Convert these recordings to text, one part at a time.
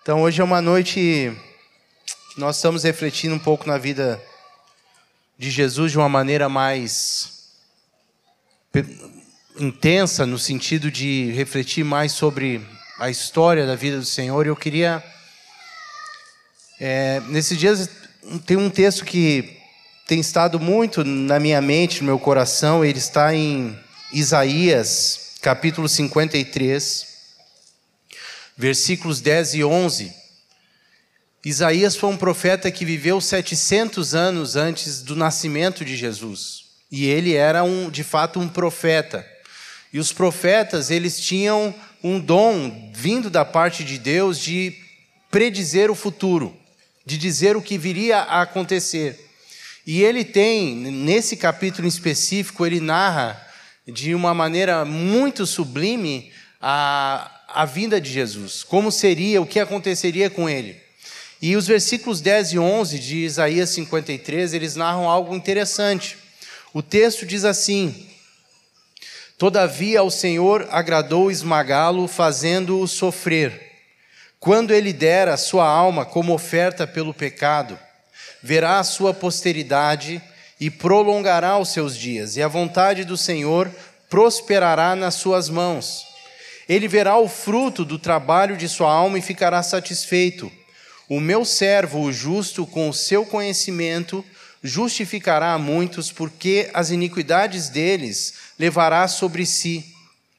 Então hoje é uma noite que nós estamos refletindo um pouco na vida de Jesus de uma maneira mais intensa, no sentido de refletir mais sobre a história da vida do Senhor. E eu queria, nesses dias, tem um texto que tem estado muito na minha mente, no meu coração. Ele está em Isaías, capítulo 53, versículos 10 e 11. Isaías foi um profeta que viveu 700 anos antes do nascimento de Jesus. E ele era, de fato, um profeta. E os profetas, eles tinham um dom vindo da parte de Deus de predizer o futuro, de dizer o que viria a acontecer. E ele tem, nesse capítulo em específico, ele narra de uma maneira muito sublime a vinda de Jesus. Como seria, o que aconteceria com ele. E os versículos 10 e 11 de Isaías 53, eles narram algo interessante. O texto diz assim: todavia ao Senhor agradou esmagá-lo, fazendo-o sofrer. Quando ele der a sua alma como oferta pelo pecado, verá a sua posteridade e prolongará os seus dias, e a vontade do Senhor prosperará nas suas mãos. Ele verá o fruto do trabalho de sua alma e ficará satisfeito. O meu servo, o justo, com o seu conhecimento, justificará a muitos, porque as iniquidades deles levará sobre si.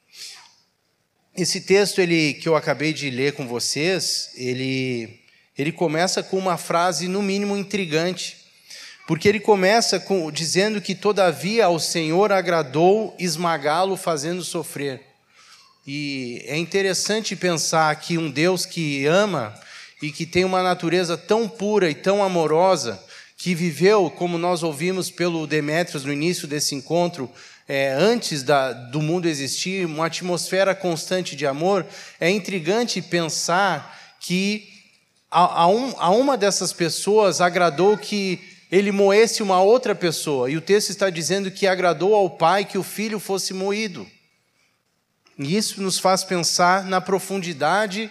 Esse texto que eu acabei de ler com vocês, ele começa com uma frase no mínimo intrigante, porque ele começa dizendo que todavia ao Senhor agradou esmagá-lo, fazendo sofrer. E é interessante pensar que um Deus que ama e que tem uma natureza tão pura e tão amorosa, que viveu, como nós ouvimos pelo Demétrios no início desse encontro, antes do mundo existir, uma atmosfera constante de amor. É intrigante pensar que a uma dessas pessoas agradou que ele moesse uma outra pessoa, e o texto está dizendo que agradou ao Pai que o Filho fosse moído. E isso nos faz pensar na profundidade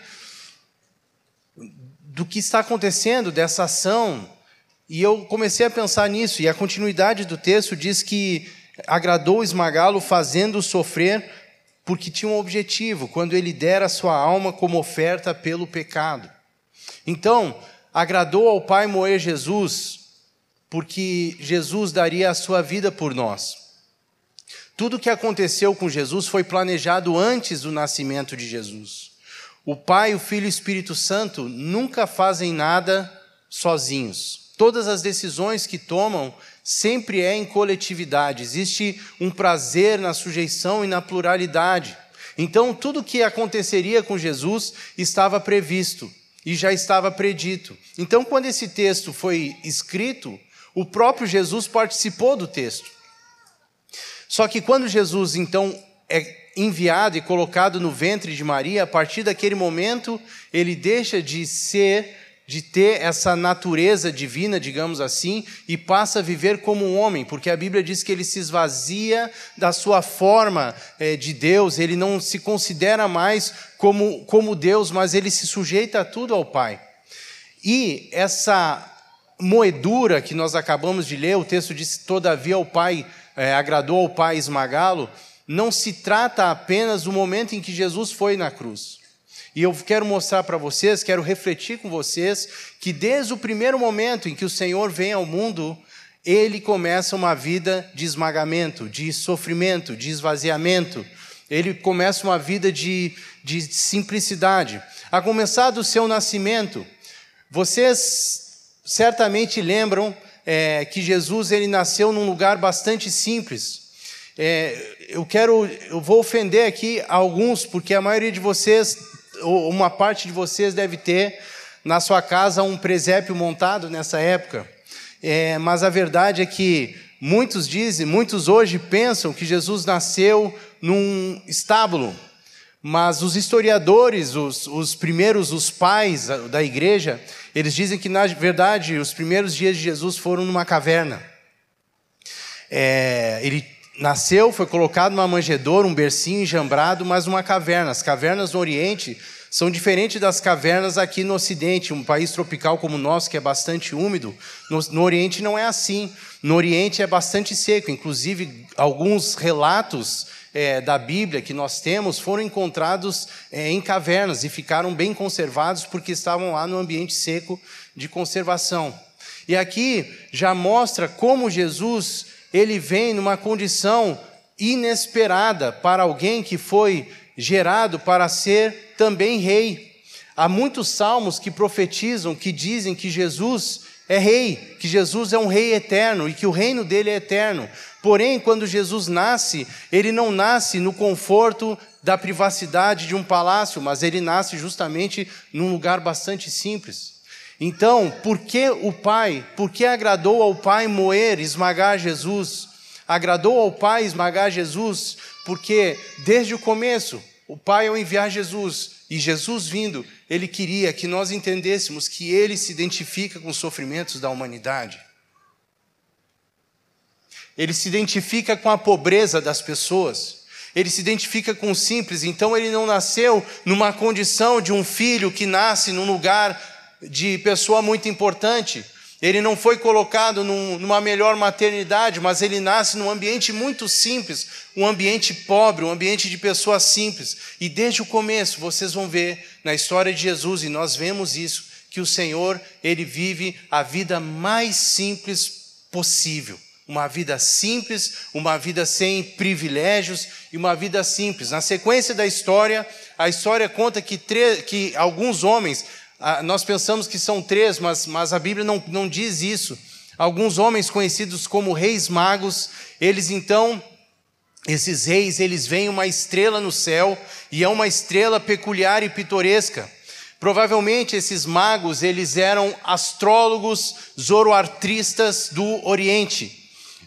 do que está acontecendo, dessa ação. E eu comecei a pensar nisso, e a continuidade do texto diz que agradou esmagá-lo, fazendo-o sofrer, porque tinha um objetivo, quando ele der a sua alma como oferta pelo pecado. Então, agradou ao Pai moer Jesus, porque Jesus daria a sua vida por nós. Tudo o que aconteceu com Jesus foi planejado antes do nascimento de Jesus. O Pai, o Filho e o Espírito Santo nunca fazem nada sozinhos. Todas as decisões que tomam sempre em coletividade. Existe um prazer na sujeição e na pluralidade. Então, tudo o que aconteceria com Jesus estava previsto e já estava predito. Então, quando esse texto foi escrito, o próprio Jesus participou do texto. Só que quando Jesus, então, é enviado e colocado no ventre de Maria, a partir daquele momento, ele deixa de ter essa natureza divina, digamos assim, e passa a viver como um homem, porque a Bíblia diz que ele se esvazia da sua forma de Deus, ele não se considera mais como Deus, mas ele se sujeita a tudo ao Pai. E essa moedura que nós acabamos de ler, o texto diz: todavia agradou ao Pai esmagá-lo, não se trata apenas do momento em que Jesus foi na cruz. E eu quero mostrar para vocês, quero refletir com vocês, que desde o primeiro momento em que o Senhor vem ao mundo, ele começa uma vida de esmagamento, de sofrimento, de esvaziamento. Ele começa uma vida de simplicidade. A começar do seu nascimento, vocês certamente lembram que Jesus ele nasceu num lugar bastante simples. Eu vou ofender aqui alguns, porque a maioria de vocês, ou uma parte de vocês deve ter na sua casa um presépio montado nessa época. Mas a verdade é que muitos hoje pensam que Jesus nasceu num estábulo. Mas os historiadores, os pais da igreja, eles dizem que, na verdade, os primeiros dias de Jesus foram numa caverna. Ele nasceu, foi colocado numa manjedoura, um bercinho enjambrado, mas numa caverna. As cavernas no Oriente São diferentes das cavernas aqui no Ocidente, um país tropical como o nosso, que é bastante úmido. No Oriente não é assim. No Oriente é bastante seco. Inclusive, alguns relatos da Bíblia que nós temos foram encontrados em cavernas e ficaram bem conservados porque estavam lá no ambiente seco de conservação. E aqui já mostra como Jesus ele vem numa condição inesperada para alguém que foi gerado para ser também rei. Há muitos salmos que profetizam, que dizem que Jesus é rei, que Jesus é um rei eterno e que o reino dele é eterno. Porém, quando Jesus nasce, ele não nasce no conforto da privacidade de um palácio, mas ele nasce justamente num lugar bastante simples. Então, por que agradou ao Pai moer, esmagar Jesus? Agradou ao Pai esmagar Jesus porque desde o começo, o Pai ao enviar Jesus e Jesus vindo, ele queria que nós entendêssemos que ele se identifica com os sofrimentos da humanidade. Ele se identifica com a pobreza das pessoas. Ele se identifica com o simples. Então ele não nasceu numa condição de um filho que nasce num lugar de pessoa muito importante. Ele não foi colocado numa melhor maternidade, mas ele nasce num ambiente muito simples, um ambiente pobre, um ambiente de pessoas simples. E desde o começo, vocês vão ver na história de Jesus, e nós vemos isso, que o Senhor, ele vive a vida mais simples possível. Uma vida simples, uma vida sem privilégios e uma vida simples. Na sequência da história, a história conta que alguns homens... nós pensamos que são 3, mas a Bíblia não diz isso. Alguns homens conhecidos como reis magos, esses reis, eles veem uma estrela no céu, e é uma estrela peculiar e pitoresca. Provavelmente esses magos, eles eram astrólogos zoroastristas do Oriente,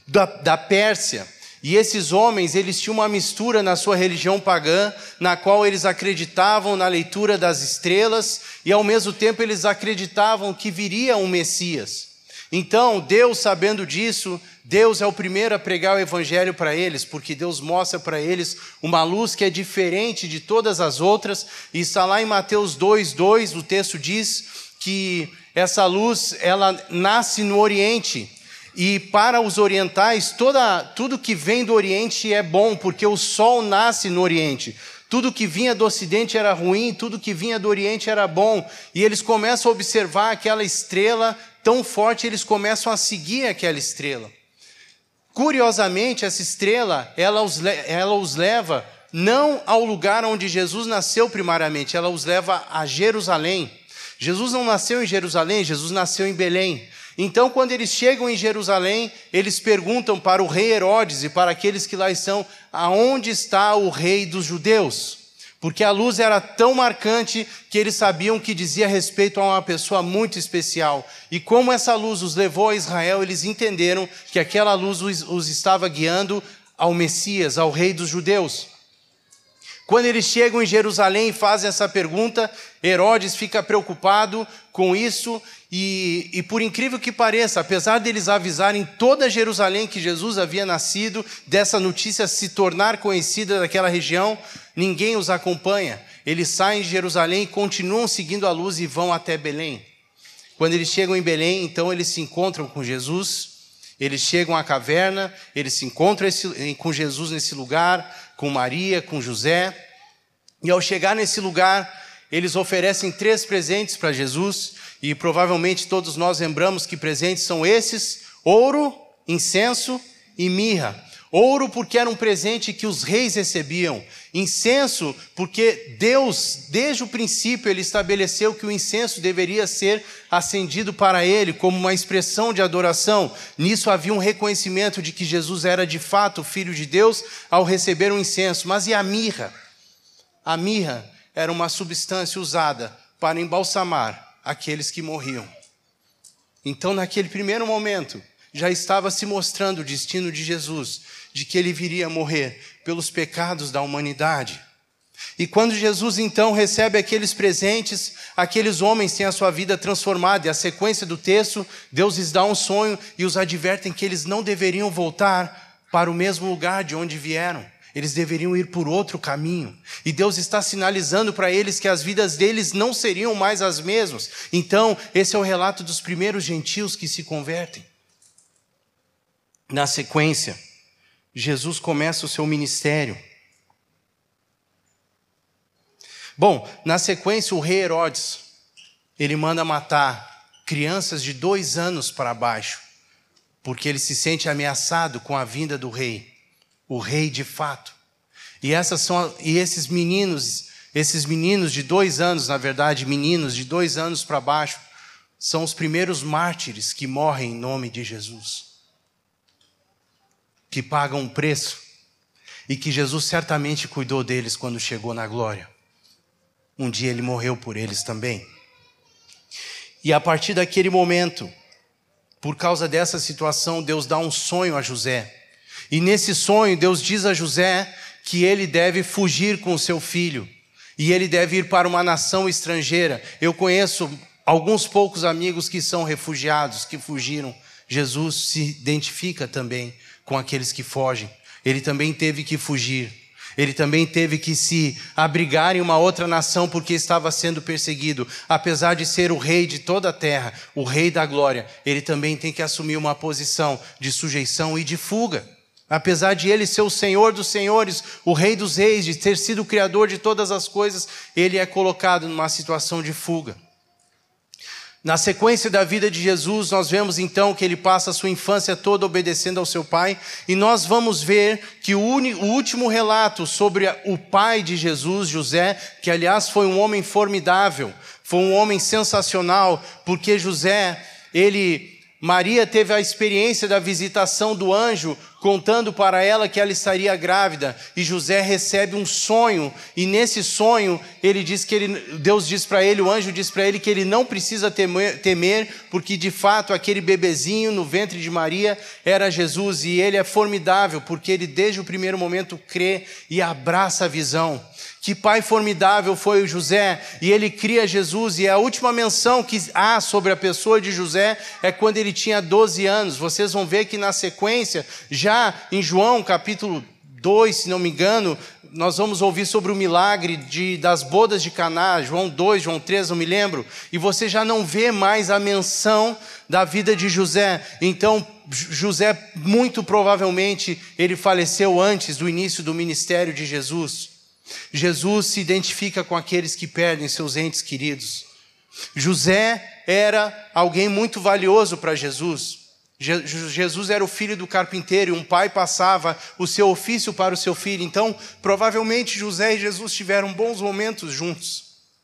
da Pérsia. E esses homens, eles tinham uma mistura na sua religião pagã, na qual eles acreditavam na leitura das estrelas, e ao mesmo tempo eles acreditavam que viria um Messias. Então, Deus, sabendo disso, Deus é o primeiro a pregar o evangelho para eles, porque Deus mostra para eles uma luz que é diferente de todas as outras, e está lá em Mateus 2:2, o texto diz que essa luz, ela nasce no Oriente. E para os orientais, tudo que vem do Oriente é bom, porque o sol nasce no Oriente. Tudo que vinha do Ocidente era ruim, tudo que vinha do Oriente era bom. E eles começam a observar aquela estrela tão forte, eles começam a seguir aquela estrela. Curiosamente, essa estrela, ela os leva não ao lugar onde Jesus nasceu primariamente, ela os leva a Jerusalém. Jesus não nasceu em Jerusalém, Jesus nasceu em Belém. Então, quando eles chegam em Jerusalém, eles perguntam para o rei Herodes e para aqueles que lá estão, aonde está o rei dos judeus? Porque a luz era tão marcante que eles sabiam que dizia respeito a uma pessoa muito especial. E como essa luz os levou a Israel, eles entenderam que aquela luz os estava guiando ao Messias, ao rei dos judeus. Quando eles chegam em Jerusalém e fazem essa pergunta, Herodes fica preocupado com isso e por incrível que pareça, apesar deles avisarem toda Jerusalém que Jesus havia nascido, dessa notícia se tornar conhecida daquela região, ninguém os acompanha. Eles saem de Jerusalém e continuam seguindo a luz e vão até Belém. Quando eles chegam em Belém, então eles se encontram com Jesus, eles chegam à caverna, eles se encontram com Jesus nesse lugar, com Maria, com José, e ao chegar nesse lugar, eles oferecem 3 presentes para Jesus, e provavelmente todos nós lembramos que presentes são esses: ouro, incenso e mirra. Ouro porque era um presente que os reis recebiam. Incenso porque Deus, desde o princípio, ele estabeleceu que o incenso deveria ser acendido para ele como uma expressão de adoração. Nisso havia um reconhecimento de que Jesus era de fato o Filho de Deus ao receber o incenso. Mas e a mirra? A mirra era uma substância usada para embalsamar aqueles que morriam. Então, naquele primeiro momento, já estava se mostrando o destino de Jesus, de que ele viria morrer pelos pecados da humanidade. E quando Jesus então recebe aqueles presentes, aqueles homens têm a sua vida transformada. E a sequência do texto, Deus lhes dá um sonho e os advertem que eles não deveriam voltar para o mesmo lugar de onde vieram. eles deveriam ir por outro caminho. E Deus está sinalizando para eles que as vidas deles não seriam mais as mesmas. Então, esse é o relato dos primeiros gentios que se convertem. Na sequência, Jesus começa o seu ministério. Bom, na sequência, o rei Herodes, ele manda matar crianças de 2 anos para baixo, porque ele se sente ameaçado com a vinda do rei, o rei de fato. E esses meninos de 2 anos, na verdade, meninos de 2 anos para baixo, são os primeiros mártires que morrem em nome de Jesus, que pagam um preço, e que Jesus certamente cuidou deles quando chegou na glória. Um dia ele morreu por eles também. E a partir daquele momento, por causa dessa situação, Deus dá um sonho a José. E nesse sonho, Deus diz a José que ele deve fugir com o seu filho. E ele deve ir para uma nação estrangeira. Eu conheço alguns poucos amigos que são refugiados, que fugiram. Jesus se identifica também com aqueles que fogem. Ele também teve que fugir. Ele também teve que se abrigar em uma outra nação porque estava sendo perseguido. Apesar de ser o rei de toda a terra, o rei da glória, ele também tem que assumir uma posição de sujeição e de fuga. Apesar de ele ser o Senhor dos senhores, o Rei dos reis, de ter sido o Criador de todas as coisas, ele é colocado numa situação de fuga. Na sequência da vida de Jesus, nós vemos então que ele passa a sua infância toda obedecendo ao seu pai, e nós vamos ver que o último relato sobre o pai de Jesus, José, que aliás foi um homem formidável, foi um homem sensacional, porque Maria teve a experiência da visitação do anjo, contando para ela que ela estaria grávida, e José recebe um sonho, e nesse sonho Deus diz para ele, o anjo diz para ele que ele não precisa temer, porque de fato aquele bebezinho no ventre de Maria era Jesus, e ele é formidável, porque ele desde o primeiro momento crê e abraça a visão. Que pai formidável foi o José, e ele cria Jesus, e a última menção que há sobre a pessoa de José é quando ele tinha 12 anos. Vocês vão ver que na sequência, já em João capítulo 2, se não me engano, nós vamos ouvir sobre o milagre das bodas de Caná, João 2, João 3, não me lembro, e você já não vê mais a menção da vida de José. Então José, muito provavelmente, ele faleceu antes do início do ministério de Jesus. Jesus se identifica com aqueles que perdem seus entes queridos. José era alguém muito valioso para Jesus. Jesus era o filho do carpinteiro, e um pai passava o seu ofício para o seu filho. Então, provavelmente José e Jesus tiveram bons momentos juntos,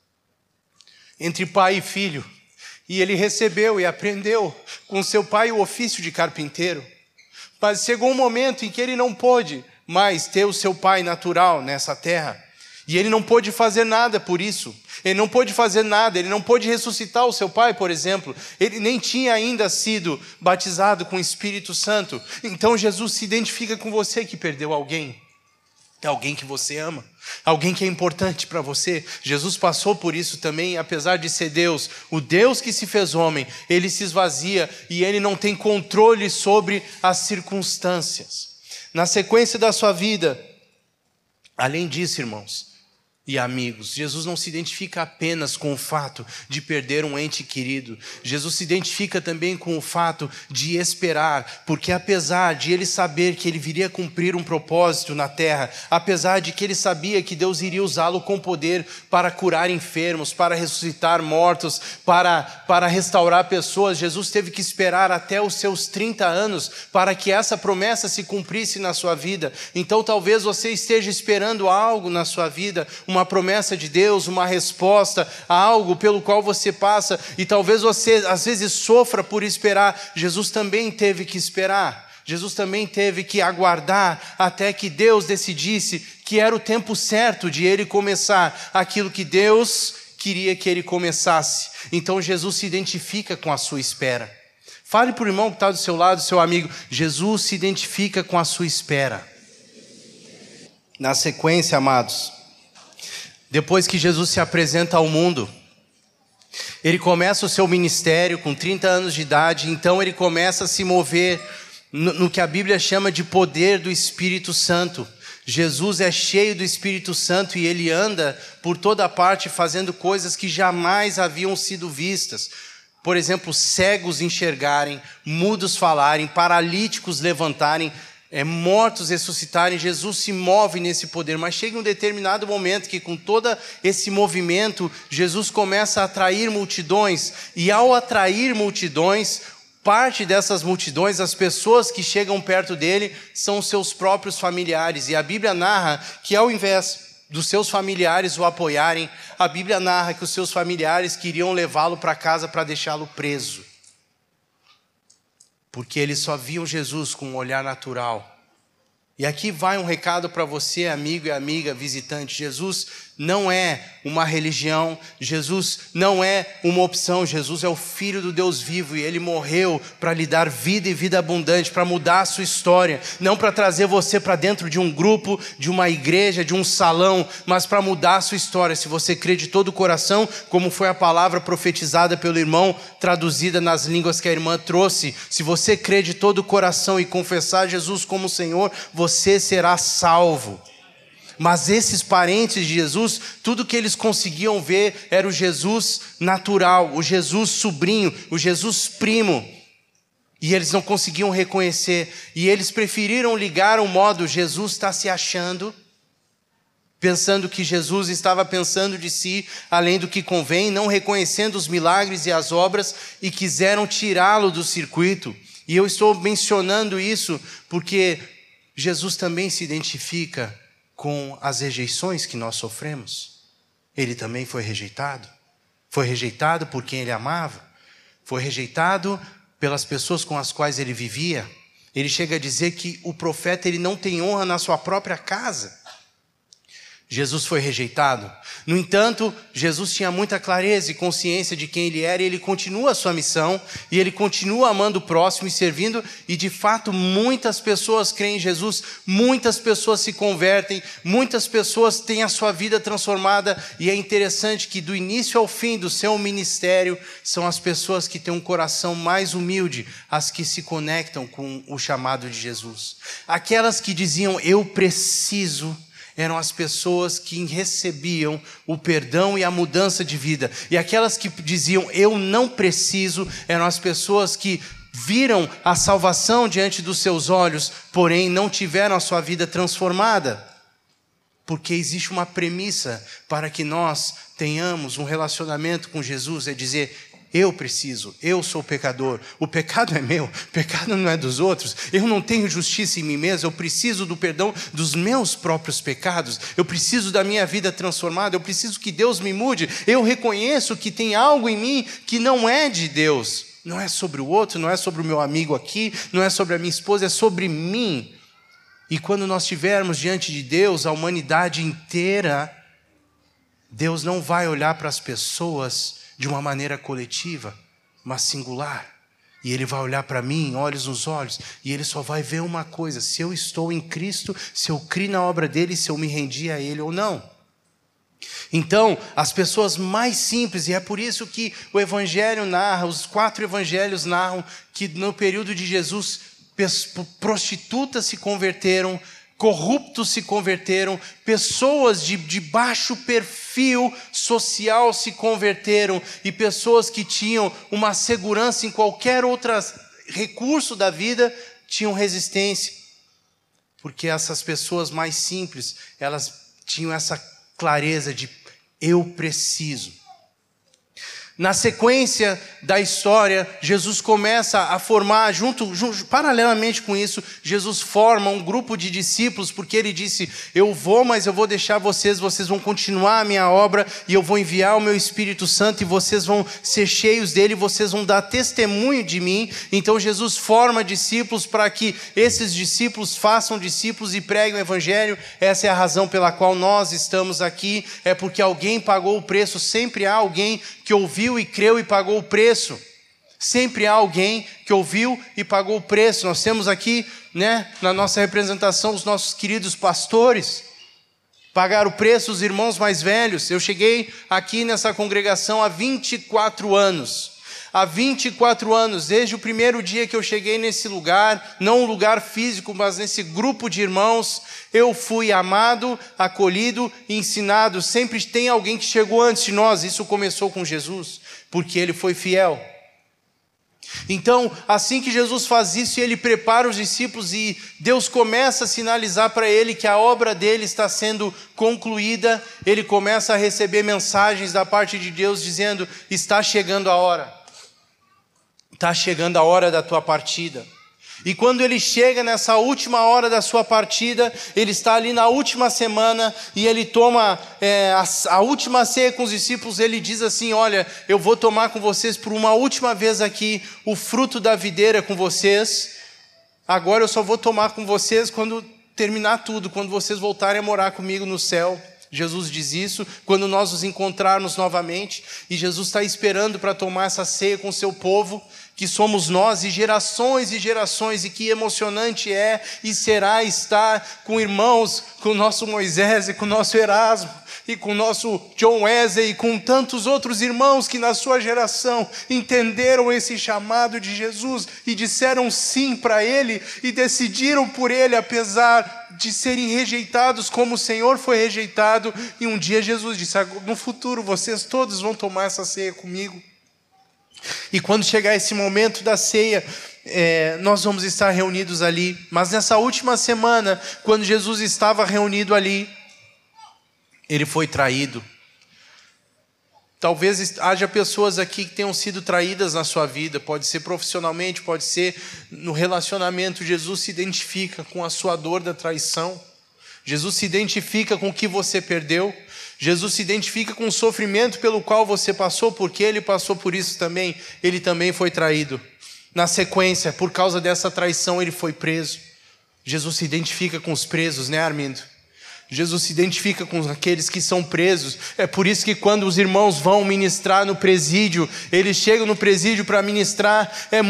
entre pai e filho. E ele recebeu e aprendeu com seu pai o ofício de carpinteiro. Mas chegou um momento em que ele não pôde mais ter o seu pai natural nessa terra. E ele não pôde fazer nada por isso. Ele não pôde fazer nada, ele não pôde ressuscitar o seu pai, por exemplo. Ele nem tinha ainda sido batizado com o Espírito Santo. Então Jesus se identifica com você que perdeu alguém. Alguém que você ama, alguém que é importante para você. Jesus passou por isso também, apesar de ser Deus, o Deus que se fez homem, ele se esvazia e ele não tem controle sobre as circunstâncias. Na sequência da sua vida, além disso, irmãos e amigos, Jesus não se identifica apenas com o fato de perder um ente querido. Jesus se identifica também com o fato de esperar, porque apesar de ele saber que ele viria cumprir um propósito na terra, apesar de que ele sabia que Deus iria usá-lo com poder para curar enfermos, para ressuscitar mortos, para restaurar pessoas, Jesus teve que esperar até os seus 30 anos para que essa promessa se cumprisse na sua vida. Então talvez você esteja esperando algo na sua vida, uma promessa de Deus, uma resposta a algo pelo qual você passa, e talvez você às vezes sofra por esperar. Jesus também teve que esperar, Jesus também teve que aguardar até que Deus decidisse que era o tempo certo de ele começar aquilo que Deus queria que ele começasse. Então Jesus se identifica com a sua espera. Fale para o irmão que está do seu lado, seu amigo, Jesus se identifica com a sua espera. Na sequência, amados, depois que Jesus se apresenta ao mundo, ele começa o seu ministério com 30 anos de idade. Então ele começa a se mover no que a Bíblia chama de poder do Espírito Santo. Jesus é cheio do Espírito Santo e ele anda por toda parte fazendo coisas que jamais haviam sido vistas. Por exemplo, cegos enxergarem, mudos falarem, paralíticos levantarem, mortos ressuscitarem. Jesus se move nesse poder, mas chega um determinado momento que com todo esse movimento, Jesus começa a atrair multidões, e ao atrair multidões, parte dessas multidões, as pessoas que chegam perto dele, são seus próprios familiares, e a Bíblia narra que ao invés dos seus familiares o apoiarem, a Bíblia narra que os seus familiares queriam levá-lo para casa para deixá-lo preso. Porque eles só viam Jesus com um olhar natural. E aqui vai um recado para você, amigo e amiga, visitante. Jesus não é uma religião, Jesus não é uma opção, Jesus é o Filho do Deus vivo e Ele morreu para lhe dar vida e vida abundante, para mudar a sua história, não para trazer você para dentro de um grupo, de uma igreja, de um salão, mas para mudar a sua história. Se você crê de todo o coração, como foi a palavra profetizada pelo irmão, traduzida nas línguas que a irmã trouxe, se você crê de todo o coração e confessar Jesus como Senhor, você será salvo. Mas esses parentes de Jesus, tudo que eles conseguiam ver era o Jesus natural, o Jesus sobrinho, o Jesus primo. E eles não conseguiam reconhecer. E eles preferiram ligar o modo Jesus está se achando, pensando que Jesus estava pensando de si, além do que convém, não reconhecendo os milagres e as obras, e quiseram tirá-lo do circuito. E eu estou mencionando isso porque Jesus também se identifica com as rejeições que nós sofremos. Ele também foi rejeitado. Foi rejeitado por quem ele amava. Foi rejeitado pelas pessoas com as quais ele vivia. Ele chega a dizer que o profeta ele não tem honra na sua própria casa. Jesus foi rejeitado. No entanto, Jesus tinha muita clareza e consciência de quem ele era, e ele continua a sua missão, e ele continua amando o próximo e servindo, e de fato muitas pessoas creem em Jesus, muitas pessoas se convertem, muitas pessoas têm a sua vida transformada, e é interessante que do início ao fim do seu ministério, são as pessoas que têm um coração mais humilde, as que se conectam com o chamado de Jesus. Aquelas que diziam, eu preciso, eram as pessoas que recebiam o perdão e a mudança de vida. E aquelas que diziam, eu não preciso, eram as pessoas que viram a salvação diante dos seus olhos, porém não tiveram a sua vida transformada. Porque existe uma premissa para que nós tenhamos um relacionamento com Jesus, é dizer, eu preciso, eu sou pecador, o pecado é meu, o pecado não é dos outros, eu não tenho justiça em mim mesmo, eu preciso do perdão dos meus próprios pecados, eu preciso da minha vida transformada, eu preciso que Deus me mude, eu reconheço que tem algo em mim que não é de Deus, não é sobre o outro, não é sobre o meu amigo aqui, não é sobre a minha esposa, é sobre mim. E quando nós estivermos diante de Deus, a humanidade inteira, Deus não vai olhar para as pessoas de uma maneira coletiva, mas singular. E Ele vai olhar para mim, olhos nos olhos, e Ele só vai ver uma coisa, se eu estou em Cristo, se eu criei na obra dEle, se eu me rendi a Ele ou não. Então, as pessoas mais simples, e é por isso que o Evangelho narra, os 4 Evangelhos narram, que no período de Jesus, prostitutas se converteram, corruptos se converteram, pessoas de baixo perfil social se converteram, e pessoas que tinham uma segurança em qualquer outro recurso da vida tinham resistência, porque essas pessoas mais simples, elas tinham essa clareza de eu preciso. Na sequência da história, Jesus começa a formar, paralelamente com isso, Jesus forma um grupo de discípulos, porque ele disse, eu vou, mas eu vou deixar vocês vão continuar a minha obra, e eu vou enviar o meu Espírito Santo, e vocês vão ser cheios dele, vocês vão dar testemunho de mim. Então Jesus forma discípulos para que esses discípulos façam discípulos e preguem o Evangelho. Essa é a razão pela qual nós estamos aqui, é porque alguém pagou o preço, sempre há alguém que ouviu e creu e pagou o preço. Sempre há alguém que ouviu e pagou o preço. Nós temos aqui, na nossa representação, os nossos queridos pastores. Pagaram o preço, os irmãos mais velhos. Eu cheguei aqui nessa congregação há 24 anos. há 24 anos, desde o primeiro dia que eu cheguei nesse lugar, não um lugar físico, mas nesse grupo de irmãos, eu fui amado, acolhido e ensinado. Sempre tem alguém que chegou antes de nós. Isso começou com Jesus, porque Ele foi fiel. Então, assim que Jesus faz isso, Ele prepara os discípulos e Deus começa a sinalizar para Ele que a obra dele está sendo concluída. Ele começa a receber mensagens da parte de Deus dizendo: está chegando a hora. Está chegando a hora da tua partida. E quando ele chega nessa última hora da sua partida, ele está ali na última semana e ele toma a última ceia com os discípulos. Ele diz assim: olha, eu vou tomar com vocês por uma última vez aqui o fruto da videira com vocês. Agora eu só vou tomar com vocês quando terminar tudo, quando vocês voltarem a morar comigo no céu. Jesus diz isso, quando nós nos encontrarmos novamente. E Jesus está esperando para tomar essa ceia com o seu povo, que somos nós, e gerações, e que emocionante é e será estar com irmãos, com o nosso Moisés e com o nosso Erasmo, e com o nosso John Wesley, e com tantos outros irmãos que na sua geração entenderam esse chamado de Jesus e disseram sim para Ele e decidiram por Ele, apesar de serem rejeitados como o Senhor foi rejeitado. E um dia Jesus disse: no futuro vocês todos vão tomar essa ceia comigo. E quando chegar esse momento da ceia, nós vamos estar reunidos ali. Mas nessa última semana, quando Jesus estava reunido ali, ele foi traído. Talvez haja pessoas aqui que tenham sido traídas na sua vida. Pode ser profissionalmente, pode ser no relacionamento. Jesus se identifica com a sua dor da traição. Jesus se identifica com o que você perdeu. Jesus se identifica com o sofrimento pelo qual você passou, porque Ele passou por isso também. Ele também foi traído. Na sequência, por causa dessa traição, Ele foi preso. Jesus se identifica com os presos, né, Armindo? Jesus se identifica com aqueles que são presos. É por isso que quando os irmãos vão ministrar no presídio, eles chegam no presídio para ministrar.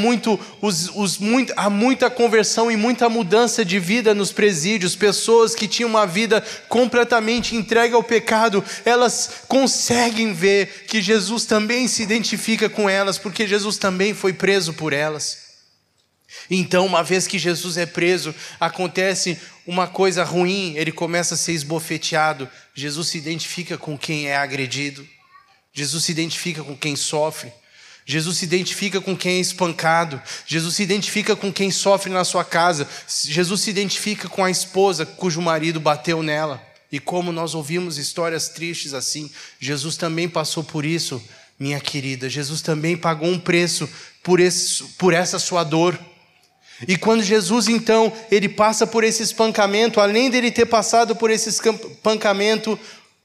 Há muita conversão e muita mudança de vida nos presídios. Pessoas que tinham uma vida completamente entregue ao pecado, elas conseguem ver que Jesus também se identifica com elas, porque Jesus também foi preso por elas. Então, uma vez que Jesus é preso, acontece uma coisa ruim, ele começa a ser esbofeteado. Jesus se identifica com quem é agredido. Jesus se identifica com quem sofre. Jesus se identifica com quem é espancado. Jesus se identifica com quem sofre na sua casa. Jesus se identifica com a esposa cujo marido bateu nela. E como nós ouvimos histórias tristes assim, Jesus também passou por isso, minha querida. Jesus também pagou um preço por essa sua dor. E quando Jesus então, ele passa por esse espancamento, além dele ter passado por esse espancamento,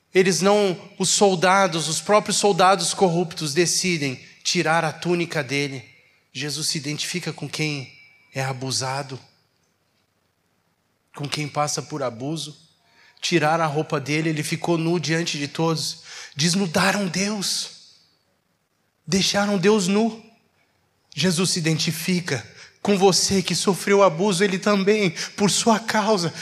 os próprios soldados corruptos decidem tirar a túnica dele. Jesus se identifica com quem é abusado, com quem passa por abuso. Tiraram a roupa dele, ele ficou nu diante de todos. Desnudaram Deus, deixaram Deus nu. Jesus se identifica com você que sofreu abuso. Ele também, por sua causa,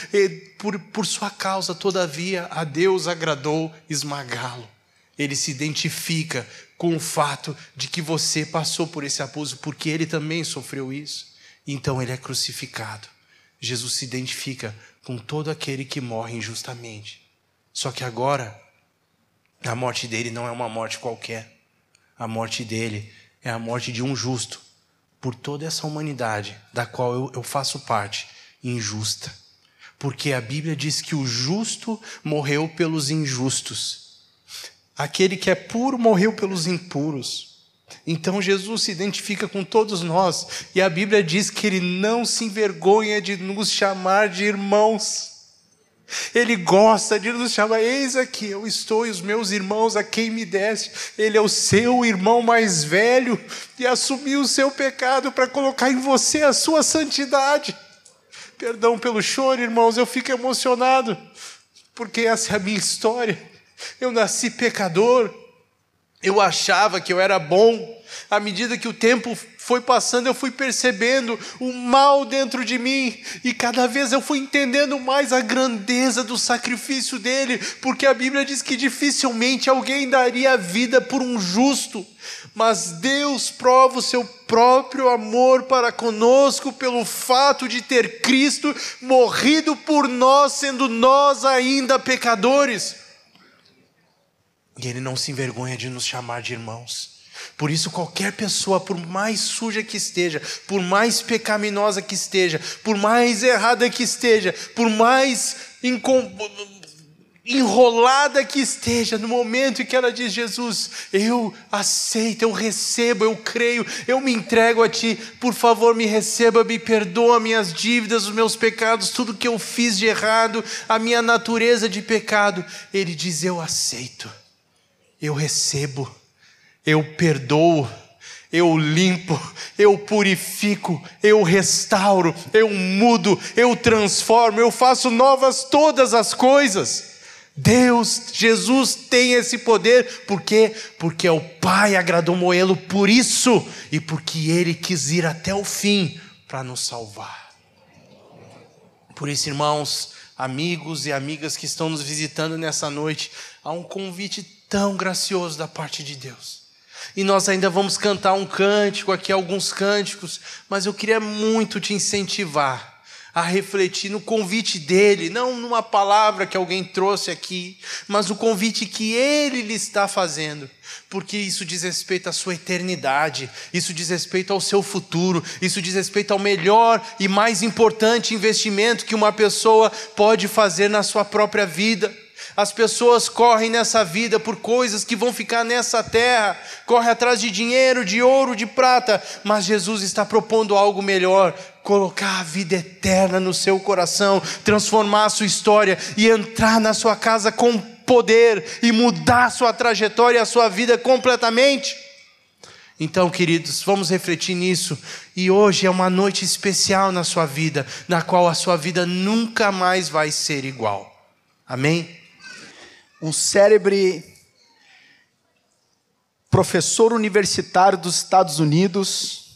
todavia, a Deus agradou esmagá-lo. Ele se identifica com o fato de que você passou por esse abuso, porque ele também sofreu isso. Então ele é crucificado. Jesus se identifica com todo aquele que morre injustamente. Só que agora, a morte dele não é uma morte qualquer. A morte dele é a morte de um justo, por toda essa humanidade da qual eu faço parte, injusta. Porque a Bíblia diz que o justo morreu pelos injustos. Aquele que é puro morreu pelos impuros. Então Jesus se identifica com todos nós. E a Bíblia diz que Ele não se envergonha de nos chamar de irmãos. Ele gosta de nos chamar: eis aqui eu estou e os meus irmãos a quem me deste. Ele é o seu irmão mais velho e assumiu o seu pecado para colocar em você a sua santidade. Perdão pelo choro, irmãos, eu fico emocionado, porque essa é a minha história. Eu nasci pecador, eu achava que eu era bom, À medida que o tempo foi passando, eu fui percebendo o mal dentro de mim, e cada vez eu fui entendendo mais a grandeza do sacrifício dele, porque a Bíblia diz que dificilmente alguém daria a vida por um justo, mas Deus prova o seu próprio amor para conosco pelo fato de ter Cristo morrido por nós, sendo nós ainda pecadores. E Ele não se envergonha de nos chamar de irmãos. Por isso qualquer pessoa, por mais suja que esteja, por mais pecaminosa que esteja, por mais errada que esteja, por mais enrolada que esteja, no momento em que ela diz: Jesus, eu aceito, eu recebo, eu creio, eu me entrego a Ti, por favor me receba, me perdoa minhas dívidas, os meus pecados, tudo que eu fiz de errado, a minha natureza de pecado, Ele diz: eu aceito, eu recebo, eu perdoo, eu limpo, eu purifico, eu restauro, eu mudo, eu transformo, eu faço novas todas as coisas. Deus, Jesus tem esse poder. Por quê? Porque o Pai agradou moê-lo por isso, e porque Ele quis ir até o fim para nos salvar. Por isso, irmãos, amigos e amigas que estão nos visitando nessa noite, há um convite tão gracioso da parte de Deus. E nós ainda vamos cantar um cântico aqui, alguns cânticos, mas eu queria muito te incentivar a refletir no convite dele, não numa palavra que alguém trouxe aqui, mas o convite que ele lhe está fazendo, porque isso diz respeito à sua eternidade, isso diz respeito ao seu futuro, isso diz respeito ao melhor e mais importante investimento que uma pessoa pode fazer na sua própria vida. As pessoas correm nessa vida por coisas que vão ficar nessa terra, correm atrás de dinheiro, de ouro, de prata, mas Jesus está propondo algo melhor: colocar a vida eterna no seu coração, transformar a sua história e entrar na sua casa com poder e mudar a sua trajetória e a sua vida completamente. Então, queridos, vamos refletir nisso, e hoje é uma noite especial na sua vida, na qual a sua vida nunca mais vai ser igual. Amém? Um célebre professor universitário dos Estados Unidos,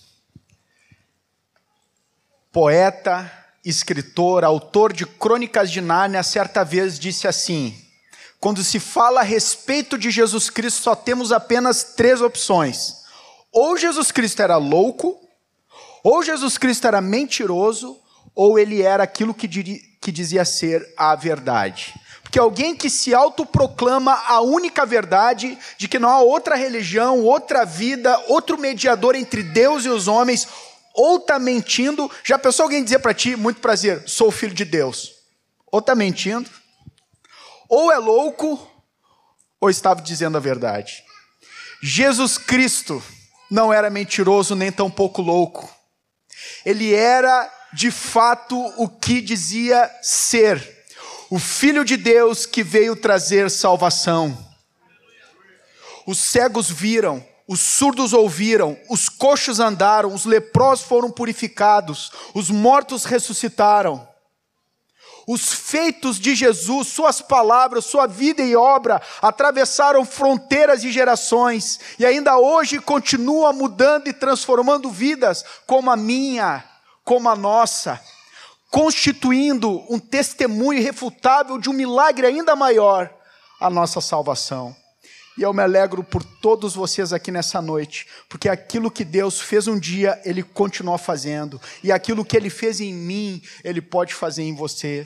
poeta, escritor, autor de Crônicas de Nárnia, certa vez disse assim: quando se fala a respeito de Jesus Cristo, só temos apenas 3 opções. Ou Jesus Cristo era louco, ou Jesus Cristo era mentiroso, ou ele era aquilo que dizia ser a verdade. Porque alguém que se autoproclama a única verdade, de que não há outra religião, outra vida, outro mediador entre Deus e os homens, ou está mentindo. Já pensou alguém dizer para ti: muito prazer, sou filho de Deus? Ou está mentindo, ou é louco, ou estava dizendo a verdade. Jesus Cristo não era mentiroso nem tampouco louco. Ele era de fato o que dizia ser: o Filho de Deus que veio trazer salvação. Os cegos viram, os surdos ouviram, os coxos andaram, os leprosos foram purificados, os mortos ressuscitaram. Os feitos de Jesus, suas palavras, sua vida e obra atravessaram fronteiras e gerações, e ainda hoje continua mudando e transformando vidas como a minha, como a nossa, constituindo um testemunho irrefutável de um milagre ainda maior, a nossa salvação. E eu me alegro por todos vocês aqui nessa noite, porque aquilo que Deus fez um dia, Ele continua fazendo, e aquilo que Ele fez em mim, Ele pode fazer em você.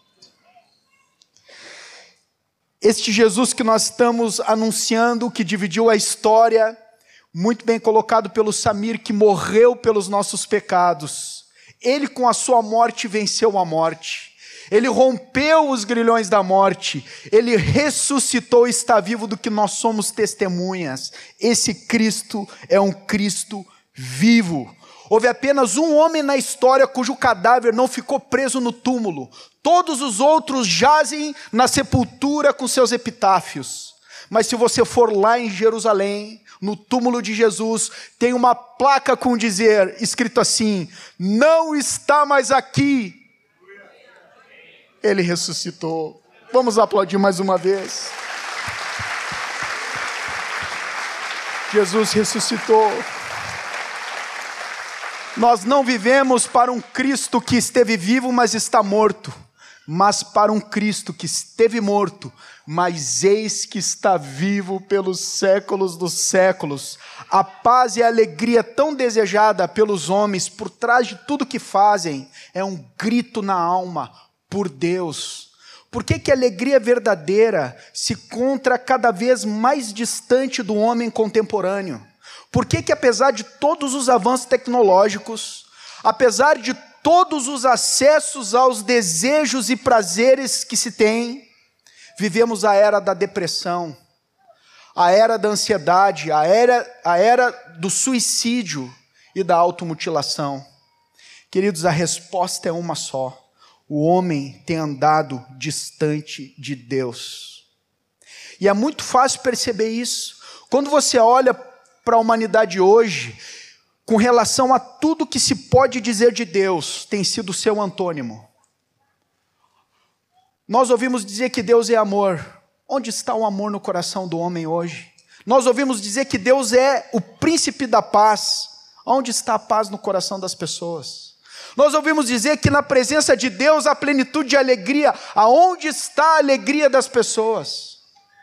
Este Jesus que nós estamos anunciando, que dividiu a história, muito bem colocado pelo Samir, que morreu pelos nossos pecados, Ele com a sua morte venceu a morte. Ele rompeu os grilhões da morte. Ele ressuscitou e está vivo, do que nós somos testemunhas. Esse Cristo é um Cristo vivo. Houve apenas um homem na história cujo cadáver não ficou preso no túmulo. Todos os outros jazem na sepultura com seus epitáfios. Mas se você for lá em Jerusalém, no túmulo de Jesus, tem uma placa com dizer, escrito assim: não está mais aqui. Ele ressuscitou. Vamos aplaudir mais uma vez. Jesus ressuscitou. Nós não vivemos para um Cristo que esteve vivo, mas está morto, mas para um Cristo que esteve morto, mas eis que está vivo pelos séculos dos séculos. A paz e a alegria tão desejada pelos homens, por trás de tudo que fazem, é um grito na alma por Deus. Por que a alegria verdadeira se encontra cada vez mais distante do homem contemporâneo? Por que apesar de todos os avanços tecnológicos, apesar de todos os acessos aos desejos e prazeres que se tem, vivemos a era da depressão, a era da ansiedade, a era do suicídio e da automutilação? Queridos, a resposta é uma só: o homem tem andado distante de Deus. E é muito fácil perceber isso quando você olha para a humanidade hoje, com relação a tudo que se pode dizer de Deus, tem sido seu antônimo. Nós ouvimos dizer que Deus é amor. Onde está o amor no coração do homem hoje? Nós ouvimos dizer que Deus é o príncipe da paz. Onde está a paz no coração das pessoas? Nós ouvimos dizer que na presença de Deus há plenitude de alegria. Aonde está a alegria das pessoas?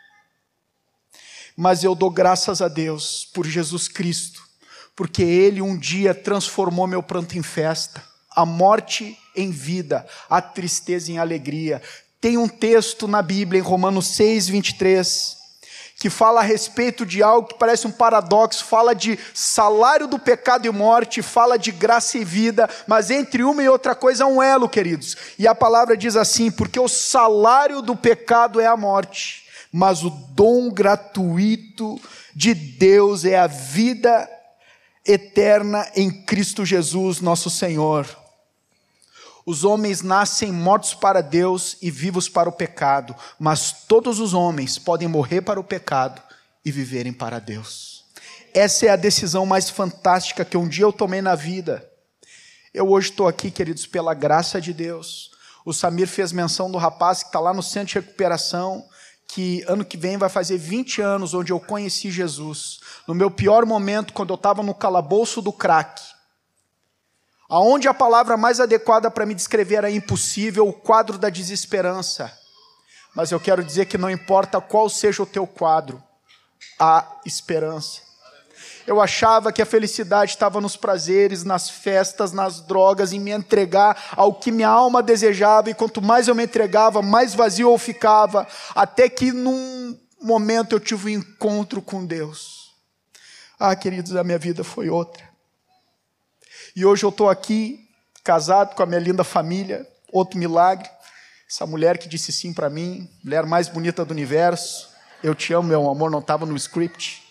Mas eu dou graças a Deus por Jesus Cristo, porque Ele um dia transformou meu pranto em festa, a morte em vida, a tristeza em alegria. Tem um texto na Bíblia, em Romanos 6, 23, que fala a respeito de algo que parece um paradoxo, fala de salário do pecado e morte, fala de graça e vida, mas entre uma e outra coisa há um elo, queridos. E a palavra diz assim: porque o salário do pecado é a morte, mas o dom gratuito de Deus é a vida eterna em Cristo Jesus, nosso Senhor. Os homens nascem mortos para Deus e vivos para o pecado, mas todos os homens podem morrer para o pecado e viverem para Deus. Essa é a decisão mais fantástica que um dia eu tomei na vida. Eu hoje estou aqui, queridos, pela graça de Deus. O Samir fez menção do rapaz que está lá no centro de recuperação, que ano que vem vai fazer 20 anos onde eu conheci Jesus. No meu pior momento, quando eu estava no calabouço do crack, aonde a palavra mais adequada para me descrever era impossível, o quadro da desesperança. Mas eu quero dizer que não importa qual seja o teu quadro, há esperança. Eu achava que a felicidade estava nos prazeres, nas festas, nas drogas, em me entregar ao que minha alma desejava, e quanto mais eu me entregava, mais vazio eu ficava, até que num momento eu tive um encontro com Deus. Ah, queridos, a minha vida foi outra. E hoje eu estou aqui, casado com a minha linda família, outro milagre. Essa mulher que disse sim para mim, mulher mais bonita do universo. Eu te amo, meu amor, não estava no script.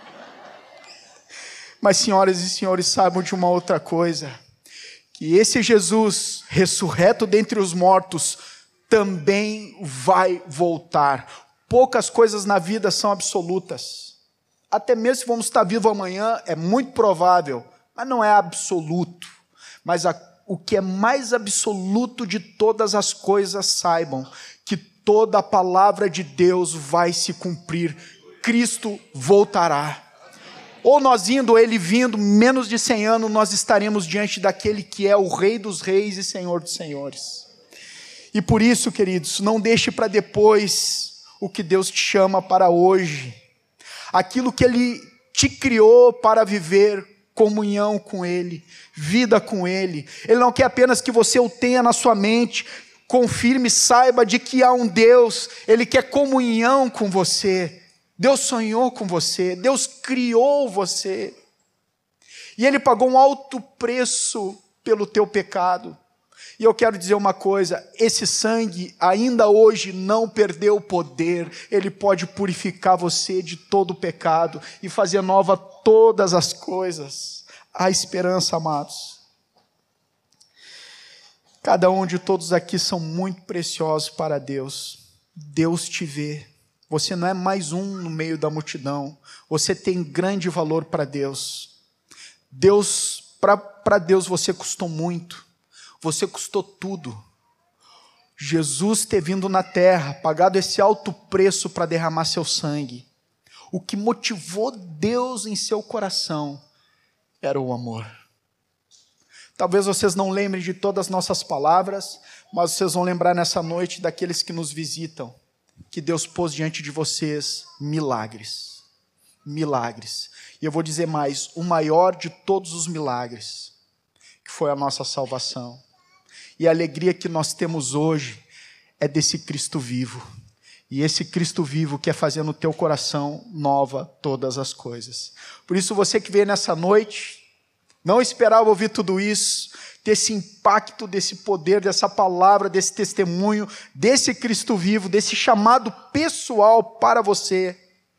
Mas, senhoras e senhores, saibam de uma outra coisa, que esse Jesus, ressurreto dentre os mortos, também vai voltar. Poucas coisas na vida são absolutas. Até mesmo se vamos estar vivos amanhã, é muito provável, mas não é absoluto. Mas o que é mais absoluto de todas as coisas, saibam que toda a palavra de Deus vai se cumprir. Cristo voltará. Ou nós indo, ou Ele vindo, menos de 100 anos, nós estaremos diante daquele que é o Rei dos Reis e Senhor dos Senhores. E por isso, queridos, não deixe para depois o que Deus te chama para hoje. Aquilo que Ele te criou para viver, comunhão com Ele, vida com Ele. Ele não quer apenas que você o tenha na sua mente, confirme, saiba de que há um Deus. Ele quer comunhão com você. Deus sonhou com você, Deus criou você, e Ele pagou um alto preço pelo teu pecado. E eu quero dizer uma coisa, esse sangue ainda hoje não perdeu o poder, ele pode purificar você de todo o pecado e fazer nova todas as coisas. Há esperança, amados. Cada um de todos aqui são muito preciosos para Deus. Deus te vê. Você não é mais um no meio da multidão. Você tem grande valor para Deus. Para Deus você custou muito. Você custou tudo. Jesus ter vindo na terra, pagado esse alto preço para derramar seu sangue. O que motivou Deus em seu coração era o amor. Talvez vocês não lembrem de todas as nossas palavras, mas vocês vão lembrar nessa noite daqueles que nos visitam, que Deus pôs diante de vocês milagres. Milagres. E eu vou dizer mais, o maior de todos os milagres, que foi a nossa salvação. E a alegria que nós temos hoje é desse Cristo vivo. E esse Cristo vivo quer fazer no teu coração nova todas as coisas. Por isso você que veio nessa noite, não esperava ouvir tudo isso, ter esse impacto desse poder, dessa palavra, desse testemunho, desse Cristo vivo, desse chamado pessoal para você.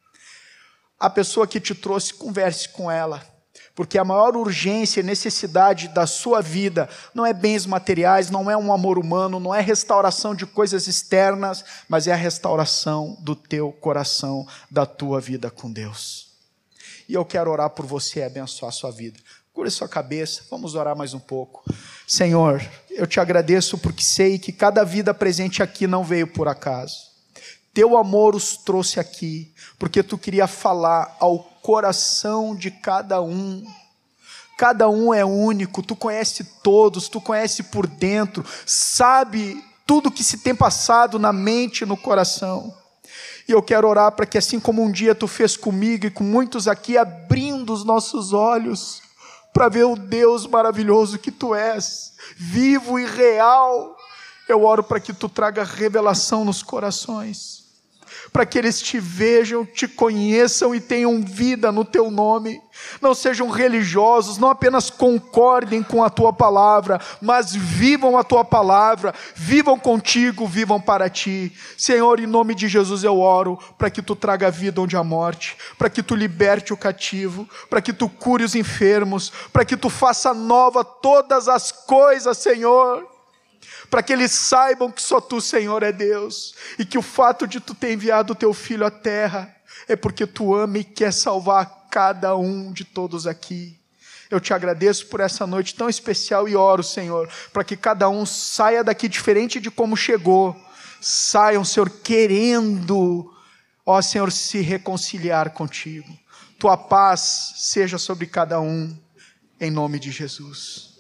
A pessoa que te trouxe, converse com ela. Porque a maior urgência e necessidade da sua vida não é bens materiais, não é um amor humano, não é restauração de coisas externas, mas é a restauração do teu coração, da tua vida com Deus. E eu quero orar por você e abençoar a sua vida. Cure sua cabeça, vamos orar mais um pouco. Senhor, eu te agradeço porque sei que cada vida presente aqui não veio por acaso. Teu amor os trouxe aqui, porque tu queria falar ao coração de cada um. Cada um é único, tu conhece todos, tu conhece por dentro, sabe tudo que se tem passado na mente e no coração. E eu quero orar para que assim como um dia tu fez comigo e com muitos aqui, abrindo os nossos olhos, para ver o Deus maravilhoso que tu és, vivo e real, eu oro para que tu traga revelação nos corações, para que eles te vejam, te conheçam e tenham vida no teu nome, não sejam religiosos, não apenas concordem com a tua palavra, mas vivam a tua palavra, vivam contigo, vivam para ti. Senhor, em nome de Jesus eu oro, para que tu traga vida onde há morte, para que tu liberte o cativo, para que tu cure os enfermos, para que tu faça nova todas as coisas, Senhor, para que eles saibam que só tu, Senhor, é Deus, e que o fato de tu ter enviado o teu Filho à terra, é porque tu ama e quer salvar cada um de todos aqui. Eu te agradeço por essa noite tão especial e oro, Senhor, para que cada um saia daqui diferente de como chegou, saiam, Senhor, querendo, ó Senhor, se reconciliar contigo. Tua paz seja sobre cada um, em nome de Jesus.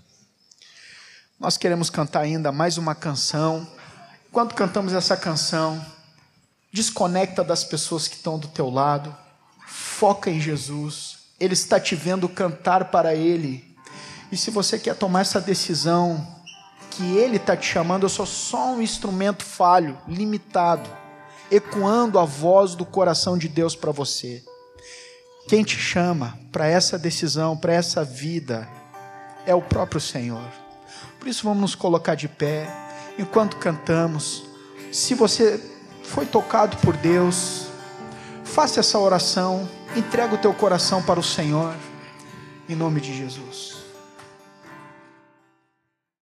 Nós queremos cantar ainda mais uma canção. Enquanto cantamos essa canção, desconecta das pessoas que estão do teu lado, foca em Jesus. Ele está te vendo cantar para Ele. E se você quer tomar essa decisão, que Ele está te chamando, eu sou só um instrumento falho, limitado, ecoando a voz do coração de Deus para você. Quem te chama para essa decisão, para essa vida, é o próprio Senhor. Por isso vamos nos colocar de pé, enquanto cantamos. Se você foi tocado por Deus, faça essa oração, entrega o teu coração para o Senhor, em nome de Jesus.